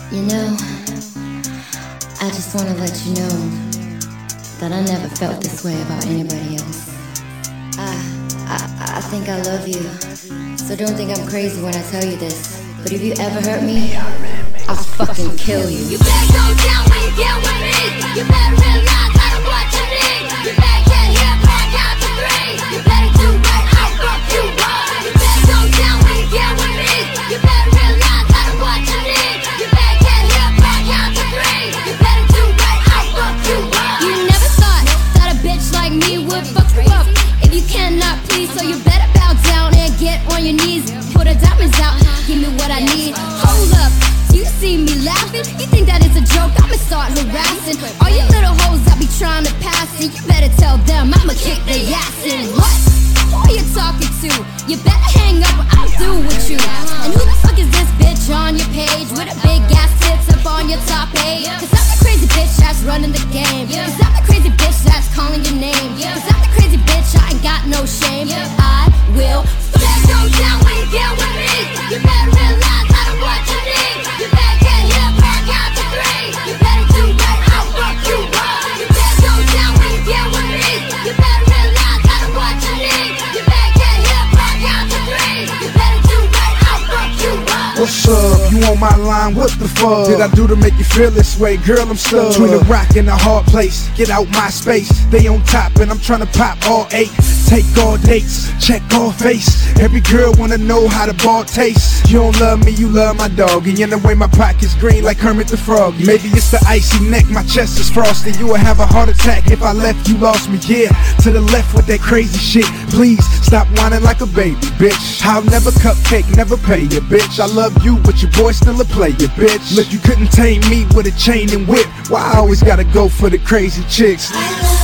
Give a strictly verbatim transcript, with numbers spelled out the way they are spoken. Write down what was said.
You know, I just want to let you know that I never felt this way about anybody else. I, I, I think I love you, so don't think I'm crazy when I tell you this. But if you ever hurt me, I'll fucking kill you. You better go down when you get with me. You better realize I don't what you need. You better get here before I count to three. You better do right, I'll fuck you up. You better go down when you get with me. You better realize I don't what you need. You better get here before I count to three. You better do right, I'll fuck you up. You never thought that a bitch like me would fuck you up if you cannot please. So you better bow down and get on your knees. Put the diamonds out, give me what I need. Hold up, you see me laughing? You think that is a joke? I'ma start harassing all you little hoes I be trying to pass it. You better tell them I'ma kick their ass in. What? Who are you talking to? You better hang up or I'm through with you. And who the fuck is this bitch on your page with a big ass tits up on your top page? Cause I'm the crazy bitch that's running the game. Cause I'm the crazy bitch that's calling your name. Cause I'm the crazy bitch, I ain't got no shame. I will You better go down when you get with me. You better realize I don't what you need. You better get here before I count to three. You better do right, I'll fuck you up. You better go down when you get with me. You better realize I don't what you need. You better get here before I count to three. You better do right, I'll fuck you up. What's up? You on my line? What the fuck did I do to make you feel this way? Girl, I'm stuck between a rock and a hard place. Get out my space. They on top and I'm trying to pop all eight. Take all dates, check all face. Every girl wanna know how the ball tastes. You don't love me, you love my dog. And in the way my pocket's green like Kermit the Frog. Maybe it's the icy neck, my chest is frosty. You would have a heart attack if I left, you lost me. Yeah, to the left with that crazy shit. Please stop whining like a baby, bitch. I'll never cupcake, never pay you, bitch. I love you, but your boy still a player, bitch. Look, you couldn't tame me with a chain and whip. Why I always gotta go for the crazy chicks?